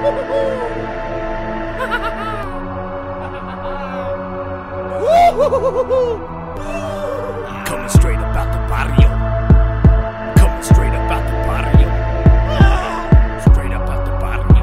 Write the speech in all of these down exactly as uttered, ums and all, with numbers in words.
Coming straight up out the barrio. Coming straight up out the barrio. Straight up out the barrio.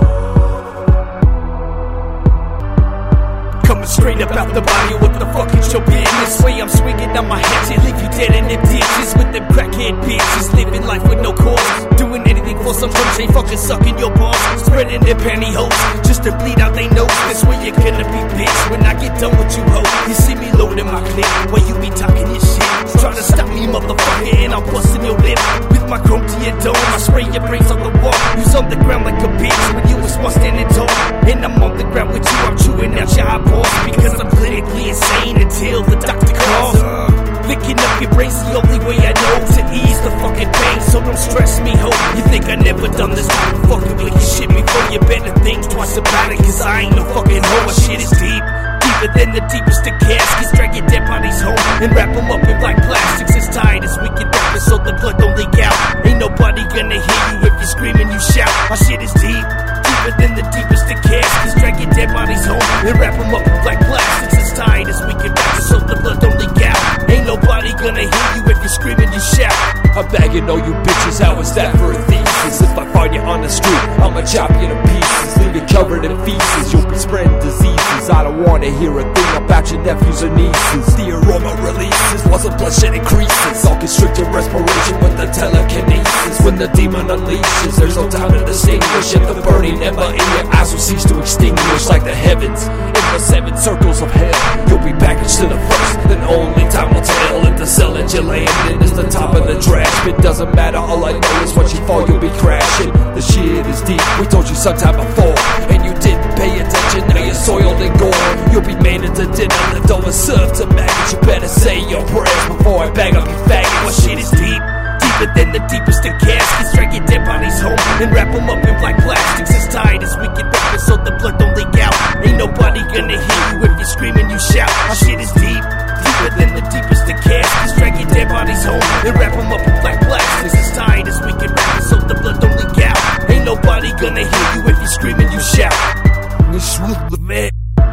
Coming straight up out the barrio. What the fuck is your business? Way I'm swinging on my hatchet, leave you dead in them ditches with them crackhead bitches. Living life with no cause, doing anything for some church. They fucking sucking your balls, spreading their pantyhose just to bleed out they nose. That's where you're gonna be, bitch, when I get done with you, ho. You see me loading my clip while you be talking your shit. Try to stop me, motherfucker, and I'm busting your lip with my chrome to your dome. I spray your brains on the wall. You's on the ground like a bitch when you was once standing tall. And I'm on the ground with you, I'm chewing out your eyeballs because I'm clinically insane until the doctor calls. Licking up your brains the only way I know to ease the fucking pain, so don't stress me, ho. You think I never done this? Fucking lick your shit before you better things twice about it, cause I ain't no fucking hoe. My shit is deep, deeper than the deepest of caskets. Drag your dead bodies home and wrap them up in black plastics as tight as we can wrap it so the blood don't leak out. Ain't nobody gonna hear you if you scream and you shout. My shit is deep, deeper than the deepest of caskets. Drag your dead bodies home and wrap them up in black plastics as tight as we can wrap it so the blood don't leak out. Ain't nobody gonna hear you if you scream and you shout. I'm bagging all you bitches, how is that for a thesis? If I find you on the street, I'ma chop you to pieces, leave you covered in feces. You'll be spreading diseases. I don't wanna hear a thing about your nephews or nieces. The aroma releases while the bloodshed increases. I'll constrict your respiration with the telekinesis. When the demon unleashes, there's no time to distinguish. If the burning ember in your eyes will cease to extinguish like the heavens in the seven circles of hell, you'll be packaged to the first, then only time will tell if the cell that you're laying in is the top of the trash. It doesn't matter, all I know is once you fall you'll be crashing. The shit is deep, we told you sometime before, and you didn't pay attention. Now you're soiled and gone. You'll be made into dinner, the dough is served to maggots. You better say your prayers before I bag up your faggot. My shit is deep, deeper than the deepest of caskets. Drag your dead bodies home and wrap them up in black plastics as tight as we can wrap it so the blood don't leak out. Ain't nobody gonna hear you if you scream and you shout. My shit is deep, deeper than the deepest of caskets. Drag your dead bodies home and wrap them up in black plastics as tight as we can wrap it so the blood don't leak out. Ain't nobody gonna hear you if you scream and you shout. This will the man.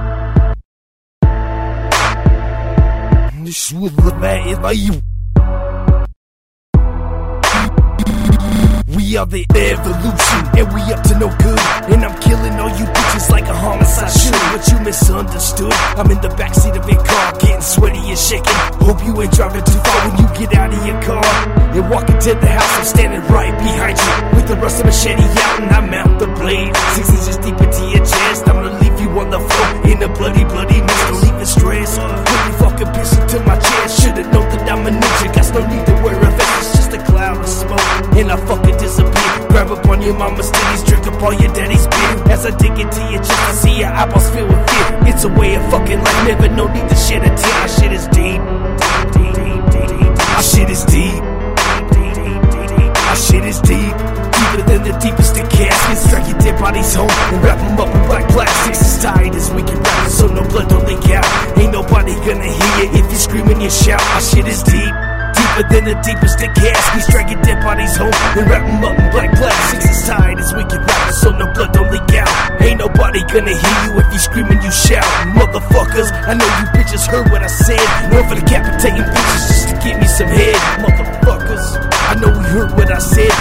This will the man like you. We are the evolution, and we up to no good. And I'm killing all you bitches like a homicide should. But you misunderstood. I'm in the backseat of your car, getting sweaty and shaking. Hope you ain't driving too far when you get out of your car. And walk into the house, I'm standing right behind you with the rusty machete out, and I mount the blade six inches deep into your chest. I'm gonna leave you on the floor in a bloody, bloody mess. Don't even stress. Put me fucking piss into my chest. Should've known that I'm a ninja. Got no need to wear a vest. It's just a cloud of smoke, and I fucking disappear. Grab up on your mama's titties, drink up all your daddy's beer. As I dig into your chest, I see your eyeballs filled with fear. It's a way of fucking life, never no need to shed a tear. My shit is deep, deep, deep, deep, deep. My shit is deep, deep, deep, deep, deep. My shit is deep, deeper than the deepest of caskets. Drag your dead bodies home and wrap them up in black plastics as tight as we can wrap it so no blood don't leak out. Ain't nobody gonna hear you if you scream and you shout. My shit is deep, deeper than the deepest of caskets. Drag your dead bodies home and wrap them up in black plastics as tight as we can wrap it so no blood don't leak out. Ain't nobody gonna hear you if you scream and you shout. Motherfuckers, I know you bitches heard what I said. Known for decapitating bitches just to get me some head. Motherfuckers, I know we heard what I said.